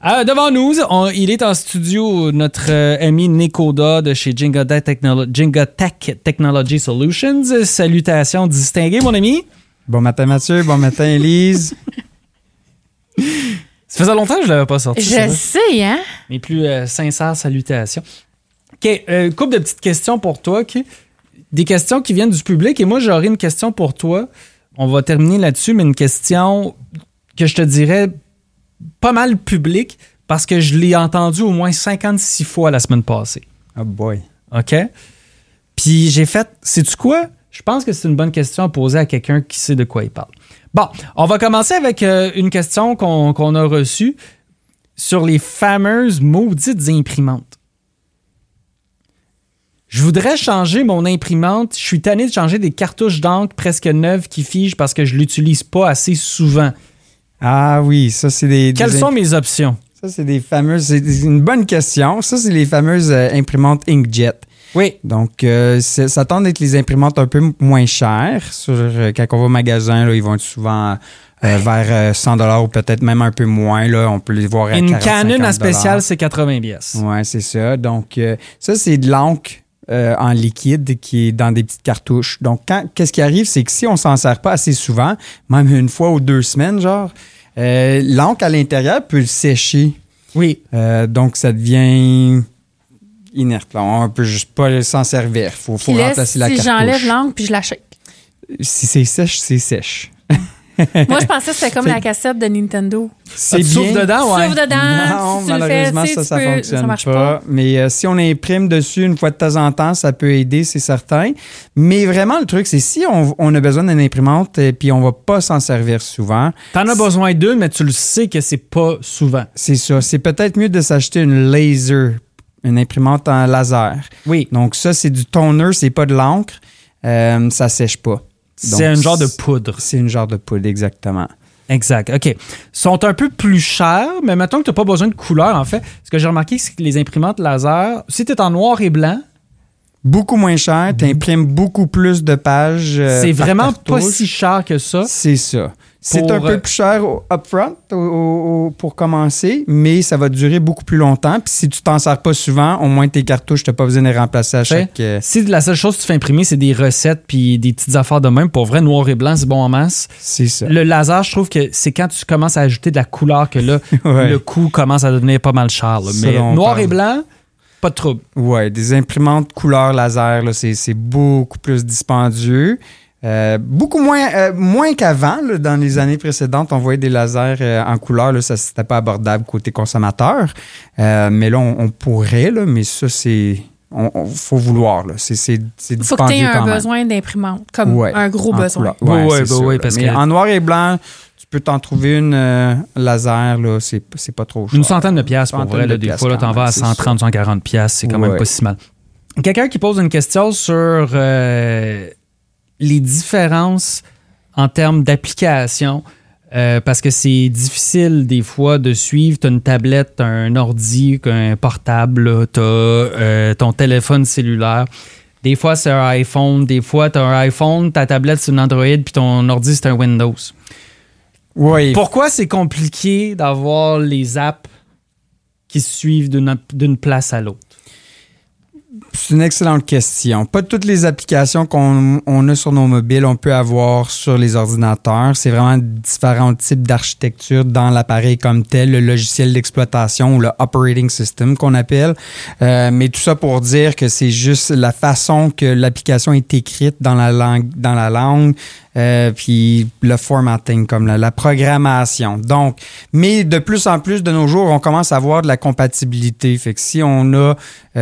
Devant nous, il est en studio, notre ami Nekoda de chez Gingatech Technology Solutions. Salutations distinguées, mon ami. Bon matin, Mathieu. Bon matin, Élise. Ça faisait longtemps que je ne l'avais pas sorti. Je sais, hein? Mes plus sincères salutations. OK, couple de petites questions pour toi. OK? Des questions qui viennent du public. Et moi, j'aurai une question pour toi. On va terminer là-dessus, mais une question que je te dirais pas mal publique parce que je l'ai entendue au moins 56 fois la semaine passée. Oh boy. OK? Puis j'ai fait, sais-tu quoi? Je pense que c'est une bonne question à poser à quelqu'un qui sait de quoi il parle. Bon, on va commencer avec une question qu'on a reçue sur les fameuses maudites imprimantes. Je voudrais changer mon imprimante. Je suis tanné de changer des cartouches d'encre presque neuves qui figent parce que je ne l'utilise pas assez souvent. Ah oui, ça c'est des... Quelles sont mes options? Ça c'est des fameuses... C'est une bonne question. Ça c'est les fameuses imprimantes inkjet. Oui. Donc, ça tend d'être les imprimantes un peu moins chères. Quand on va au magasin, là, ils vont être souvent vers 100$ ou peut-être même un peu moins. Là, on peut les voir à 40-50$. Une Canon à spécial, c'est 80$. Oui, c'est ça. Donc, ça, c'est de l'encre en liquide qui est dans des petites cartouches. Donc, qu'est-ce qui arrive, c'est que si on s'en sert pas assez souvent, même une fois ou 2 semaines, genre, l'encre à l'intérieur peut sécher. Oui. Donc, ça devient... inerte. Là. On ne peut juste pas s'en servir. Il faut remplacer la cartouche. Si j'enlève l'encre puis je la shake. Si c'est sèche, c'est sèche. Moi, je pensais que c'était comme la cassette de Nintendo. C'est tu bien. souffles dedans, ouais. Tu souffles dedans. Non, si tu malheureusement, le fais, ça ne fonctionne marche pas. Mais si on imprime dessus une fois de temps en temps, ça peut aider, c'est certain. Mais vraiment, le truc, c'est si on a besoin d'une imprimante et puis on ne va pas s'en servir souvent. T'en as besoin d'une, mais tu le sais que c'est pas souvent. C'est ça. C'est peut-être mieux de s'acheter une laser. Une imprimante en laser. Oui. Donc ça, c'est du toner, c'est pas de l'encre. Ça sèche pas. C'est un genre de poudre. C'est une genre de poudre, exactement. Exact. OK. Sont un peu plus chers, mais mettons que tu n'as pas besoin de couleur, en fait. Ce que j'ai remarqué, c'est que les imprimantes laser, si tu es en noir et blanc... Beaucoup moins cher, tu imprimes beaucoup plus de pages. C'est vraiment pas si cher que ça. C'est ça. C'est un peu plus cher upfront pour commencer, mais ça va durer beaucoup plus longtemps. Puis si tu t'en sers pas souvent, au moins tes cartouches, tu n'as pas besoin de les remplacer à chaque... Si la seule chose que tu fais imprimer, c'est des recettes puis des petites affaires de même, pour vrai, noir et blanc, c'est bon en masse. C'est ça. Le laser, je trouve que c'est quand tu commences à ajouter de la couleur que là, ouais. Le coût commence à devenir pas mal cher. Là. Mais noir et blanc... Pas de trouble. Oui, des imprimantes couleur laser, là, c'est beaucoup plus dispendieux. Beaucoup moins qu'avant. Là, dans les années précédentes, on voyait des lasers en couleur. Là, ça, c'était pas abordable côté consommateur. Mais là, on pourrait, là, mais ça, c'est... faut vouloir. Là. C'est dispendieux. Faut que tu aies un besoin d'imprimante, comme un gros besoin. Oui, parce que en noir et blanc, tu peux t'en trouver une laser, là, c'est pas trop cher. Une centaine de piastres pour vrai. Là, des fois, là, t'en vas à 130, 140 piastres. C'est quand même pas si mal. Quelqu'un qui pose une question sur les différences en termes d'application, parce que c'est difficile des fois de suivre. Tu as une tablette, t'as un ordi, un portable, tu as ton téléphone cellulaire. Des fois, c'est un iPhone. Des fois, tu as un iPhone, ta tablette, c'est une Android, puis ton ordi, c'est un Windows. Oui. Pourquoi c'est compliqué d'avoir les apps qui se suivent d'une place à l'autre? C'est une excellente question. Pas toutes les applications qu'on a sur nos mobiles, on peut avoir sur les ordinateurs. C'est vraiment différents types d'architecture dans l'appareil comme tel, le logiciel d'exploitation ou le operating system qu'on appelle. Mais tout ça pour dire que c'est juste la façon que l'application est écrite dans la langue, puis le formatting, comme la programmation. Donc, mais de plus en plus de nos jours, on commence à avoir de la compatibilité. Fait que si on a...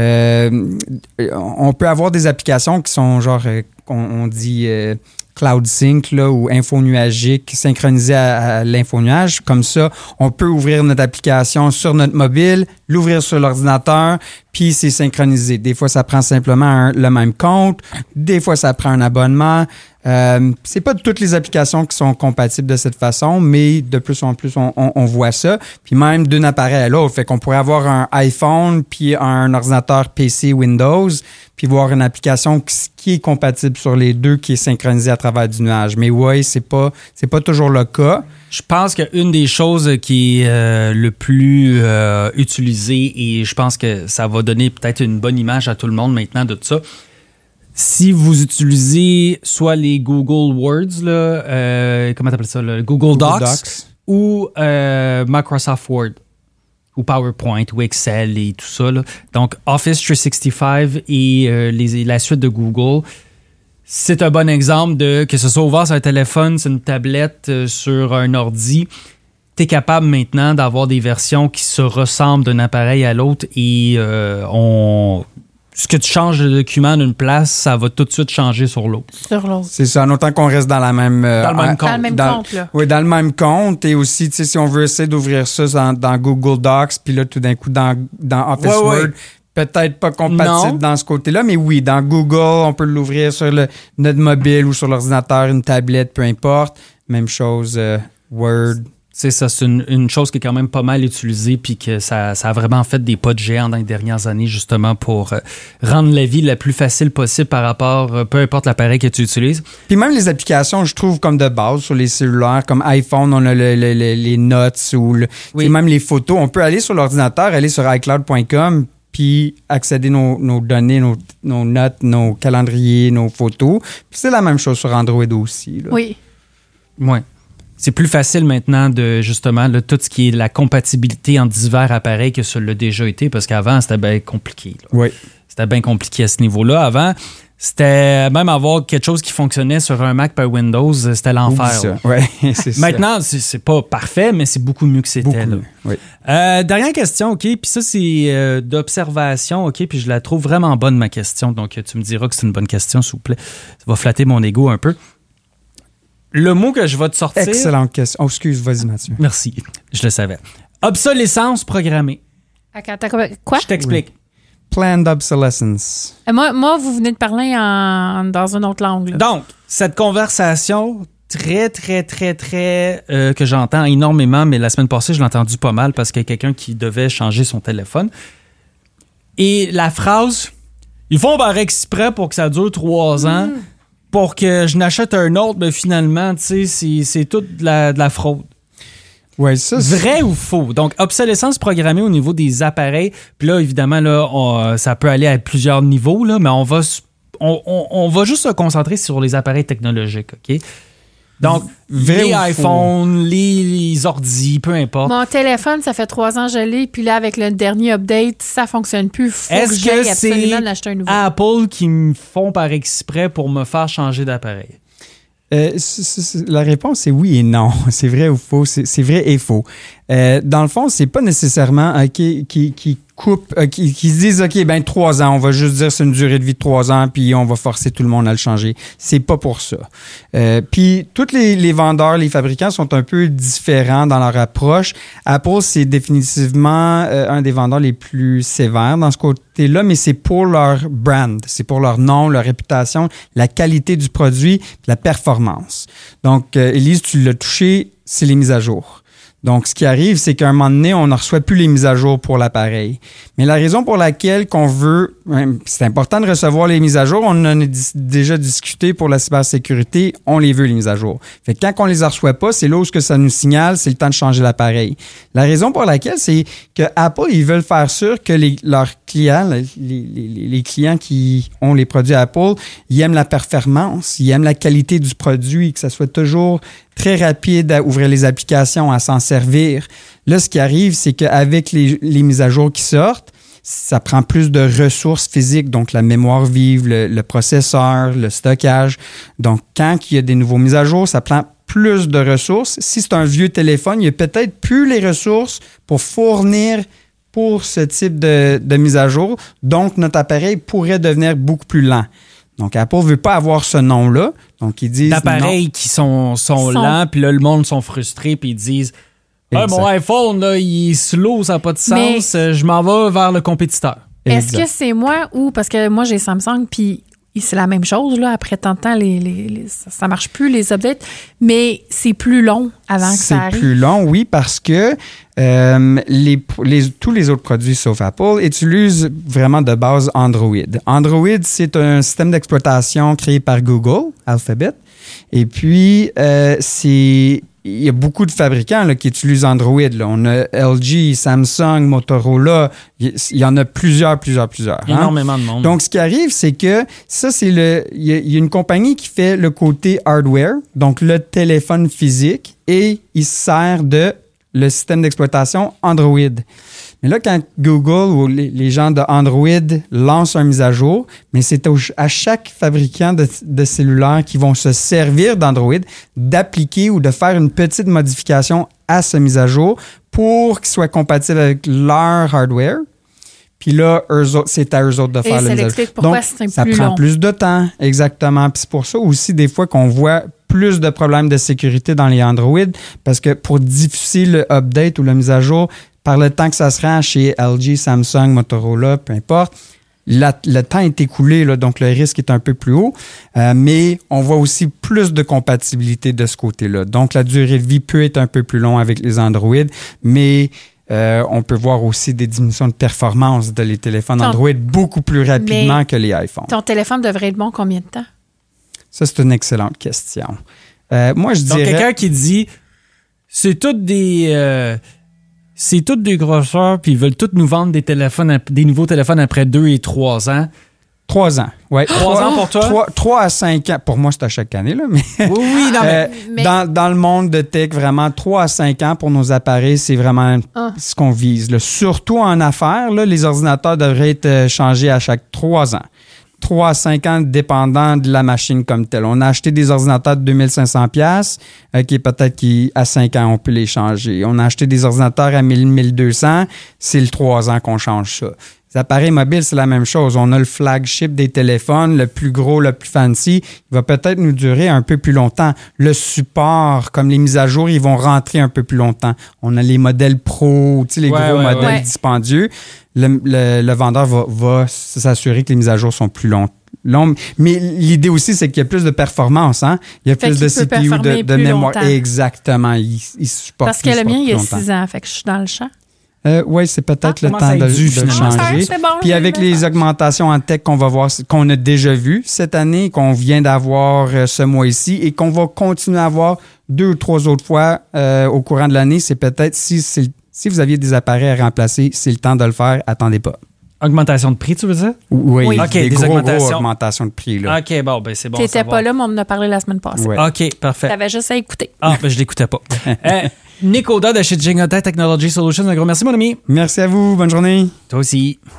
on peut avoir des applications qui sont genre, on dit Cloud Sync là, ou info nuagique synchronisé à l'info nuage. Comme ça, on peut ouvrir notre application sur notre mobile, l'ouvrir sur l'ordinateur, puis c'est synchronisé. Des fois, ça prend simplement le même compte. Des fois, ça prend un abonnement. C'est pas toutes les applications qui sont compatibles de cette façon, mais de plus en plus, on voit ça. Puis même d'un appareil à l'autre. Fait qu'on pourrait avoir un iPhone puis un ordinateur PC Windows, puis voir une application qui est compatible sur les deux, qui est synchronisée à travers du nuage. Mais oui, c'est pas toujours le cas. Je pense qu'une des choses qui est le plus utilisée, et je pense que ça va donner peut-être une bonne image à tout le monde maintenant de ça, si vous utilisez soit les Google Words, là, comment t'appelles ça, là, Google Docs, ou Microsoft Word, ou PowerPoint, ou Excel et tout ça, là. Donc Office 365 et la suite de Google, c'est un bon exemple de que ce soit ouvert sur un téléphone, sur une tablette, sur un ordi. Tu es capable maintenant d'avoir des versions qui se ressemblent d'un appareil à l'autre et ce que tu changes le document d'une place, ça va tout de suite changer sur l'autre. Sur l'autre. C'est ça, en autant qu'on reste dans la même... dans le même compte. Dans le même compte, là. Oui, dans le même compte. Et aussi, tu sais, si on veut essayer d'ouvrir ça dans Google Docs, puis là, tout d'un coup, dans Office Word, peut-être pas compatible dans ce côté-là, mais oui, dans Google, on peut l'ouvrir sur notre mobile ou sur l'ordinateur, une tablette, peu importe. Même chose, Word. C'est ça, c'est une chose qui est quand même pas mal utilisée puis que ça a vraiment fait des pas de géant dans les dernières années justement pour rendre la vie la plus facile possible par rapport, peu importe l'appareil que tu utilises. Puis même les applications, je trouve, comme de base sur les cellulaires, comme iPhone, on a les notes ou même les photos. On peut aller sur l'ordinateur, aller sur iCloud.com puis accéder nos données, nos notes, nos calendriers, nos photos. Puis c'est la même chose sur Android aussi. Là. Oui. Oui. C'est plus facile maintenant de, justement, là, tout ce qui est la compatibilité entre divers appareils que ça l'a déjà été, parce qu'avant, c'était bien compliqué. Là. Oui. C'était bien compliqué à ce niveau-là. Avant, c'était même avoir quelque chose qui fonctionnait sur un Mac par Windows, c'était l'enfer. Ouais, c'est maintenant, c'est pas parfait, mais c'est beaucoup mieux que c'était. Là. Oui. Dernière question, OK? Puis ça, c'est d'observation, OK? Puis je la trouve vraiment bonne, ma question. Donc, tu me diras que c'est une bonne question, s'il vous plaît. Ça va flatter mon ego un peu. Le mot que je vais te sortir... Excellente question. Oh, excuse, vas-y, Mathieu. Merci, je le savais. Obsolescence programmée. Quoi? Je t'explique. Oui. Planned obsolescence. Moi, vous venez de parler dans une autre langue. Là. Donc, cette conversation très, que j'entends énormément, mais la semaine passée, je l'ai entendu pas mal parce qu'il y a quelqu'un qui devait changer son téléphone. Et la phrase, ils font par exprès pour que ça dure 3 ans, pour que je n'achète un autre, mais finalement, tu sais, c'est toute de la fraude. Ouais, ça, vrai ou faux? Donc, obsolescence programmée au niveau des appareils. Puis là, évidemment, là, ça peut aller à plusieurs niveaux, là, mais on va juste se concentrer sur les appareils technologiques, OK? Donc, les iPhones, les ordis, peu importe. Mon téléphone, ça fait 3 ans que je l'ai, puis là, avec le dernier update, ça fonctionne plus. Faut que j'aille absolument l'acheter un nouveau. Apple qui me font par exprès pour me faire changer d'appareil? La réponse est oui et non. C'est vrai ou faux? C'est vrai et faux. Dans le fond, c'est pas nécessairement qui coupe, qui se disent OK, ben 3 ans, on va juste dire c'est une durée de vie de 3 ans, puis on va forcer tout le monde à le changer. C'est pas pour ça. Puis tous les vendeurs, les fabricants sont un peu différents dans leur approche. Apple, c'est définitivement un des vendeurs les plus sévères dans ce côté-là, mais c'est pour leur brand, c'est pour leur nom, leur réputation, la qualité du produit, la performance. Donc, Élise, tu l'as touché, c'est les mises à jour. Donc, ce qui arrive, c'est qu'à un moment donné, on ne reçoit plus les mises à jour pour l'appareil. Mais la raison pour laquelle qu'on veut, c'est important de recevoir les mises à jour, on en a déjà discuté pour la cybersécurité, on les veut, les mises à jour. Fait que quand on les reçoit pas, c'est là où ce que ça nous signale, c'est le temps de changer l'appareil. La raison pour laquelle, c'est que Apple, ils veulent faire sûr que leurs clients, les clients qui ont les produits Apple, ils aiment la performance, ils aiment la qualité du produit, que ça soit toujours très rapide à ouvrir les applications, à s'en servir. Là, ce qui arrive, c'est qu'avec les mises à jour qui sortent, ça prend plus de ressources physiques, donc la mémoire vive, le processeur, le stockage. Donc, quand il y a des nouveaux mises à jour, ça prend plus de ressources. Si c'est un vieux téléphone, il n'y a peut-être plus les ressources pour fournir pour ce type de mise à jour. Donc, notre appareil pourrait devenir beaucoup plus lent. Donc, Apple ne veut pas avoir ce nom-là. Donc, ils disent d'appareils qui sont lents, puis là, le monde sont frustrés, puis ils disent mon iPhone, là, il est slow, ça n'a pas de sens, je m'en vais vers le compétiteur. Est-ce que c'est moi ou, parce que moi, j'ai Samsung, puis c'est la même chose, là, après tant de temps, ça ne marche plus, les updates, mais c'est plus long avant que ça arrive. C'est plus long, oui, parce que tous les autres produits, sauf Apple, utilisent vraiment de base Android. Android, c'est un système d'exploitation créé par Google, Alphabet, et puis c'est il y a beaucoup de fabricants là, qui utilisent Android. Là. On a LG, Samsung, Motorola. Il y en a plusieurs. Énormément de monde. Donc, ce qui arrive, c'est que ça, il y a une compagnie qui fait le côté hardware, donc le téléphone physique, et il se sert de le système d'exploitation Android. Mais là, quand Google ou les gens de Android lancent une mise à jour, mais c'est à chaque fabricant de cellulaire qui vont se servir d'Android d'appliquer ou de faire une petite modification à cette mise à jour pour qu'il soit compatible avec leur hardware. Puis là, c'est à eux autres de faire la mise à jour. Pourquoi donc, c'est ça plus prend long. plus de temps, exactement. Puis c'est pour ça aussi, des fois, qu'on voit plus de problèmes de sécurité dans les Android parce que pour diffuser le update ou la mise à jour, par le temps que ça se rend chez LG, Samsung, Motorola, peu importe, le temps est écoulé, là, donc le risque est un peu plus haut. Mais on voit aussi plus de compatibilité de ce côté-là. Donc, la durée de vie peut être un peu plus longue avec les Android, mais on peut voir aussi des diminutions de performance de les téléphones Android beaucoup plus rapidement que les iPhones. Ton téléphone devrait être bon combien de temps? Ça, c'est une excellente question. Moi, je dirais... Donc, quelqu'un qui dit, c'est toutes des grosseurs, puis ils veulent tous nous vendre des nouveaux téléphones après 2 et 3 ans. 3 ans, oui. 3 ans pour toi? 3 à 5 ans. Pour moi, c'est à chaque année, là. Mais Oui, non, mais... Dans le monde de tech, vraiment, 3 à 5 ans pour nos appareils, c'est vraiment ce qu'on vise. Là. Surtout en affaires, là, les ordinateurs devraient être changés à chaque 3 ans. 3 à 5 ans, dépendant de la machine comme telle. On a acheté des ordinateurs de 2500$, qui est peut-être qu'à 5 ans, on peut les changer. On a acheté des ordinateurs à 1200$, c'est le 3 ans qu'on change ça. Les appareils mobiles, c'est la même chose. On a le flagship des téléphones, le plus gros, le plus fancy. Il va peut-être nous durer un peu plus longtemps. Le support, comme les mises à jour, ils vont rentrer un peu plus longtemps. On a les modèles pro, tu sais, les gros modèles dispendieux. Le vendeur va s'assurer que les mises à jour sont plus longues. Mais l'idée aussi, c'est qu'il y a plus de performance. Hein? Il y a plus de CPU, de mémoire. Longtemps. Exactement. Il supporte parce que le mien, il y a 6 ans. Fait que je suis dans le champ. Oui, c'est peut-être le temps de le changer. Puis avec les augmentations en tech qu'on va voir, qu'on a déjà vues cette année, qu'on vient d'avoir ce mois-ci et qu'on va continuer à avoir 2 ou 3 autres fois au courant de l'année, c'est peut-être si vous aviez des appareils à remplacer, c'est le temps de le faire, attendez pas. Augmentation de prix, tu veux dire? Oui, okay, des augmentations de prix. Là. OK, bon, ben c'est bon. T'étais pas là, mais on en a parlé la semaine passée. Ouais. OK, parfait. T'avais juste à écouter. Ah, ben je l'écoutais pas. Nick Oda de chez Jingotech Technology Solutions, un gros merci, mon ami. Merci à vous. Bonne journée. Toi aussi.